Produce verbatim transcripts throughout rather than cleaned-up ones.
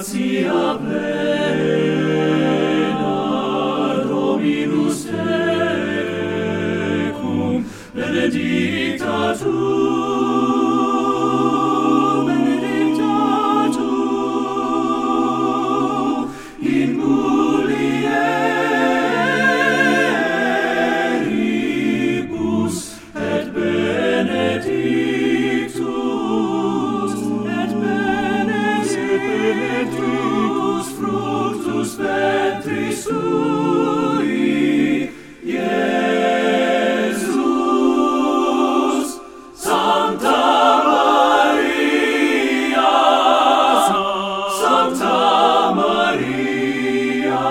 gratia plena, Dominus tecum, benedicta tu, benedicta tu, in mulieribus, et benedictus, et benedictus fructus ventris tui, Iesus. Sancta Maria, Sancta Maria,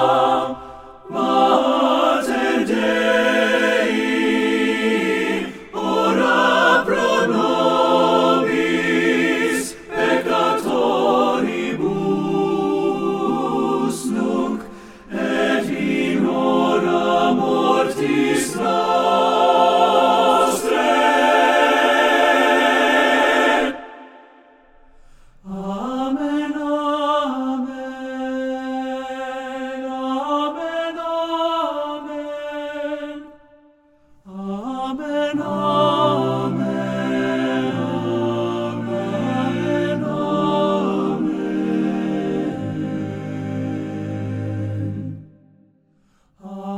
Mater Dei, ora pro nobis peccatoribus nunc et in hora mortis nostrae. Amen, amen, amen, amen, amen, amen, amen, amen.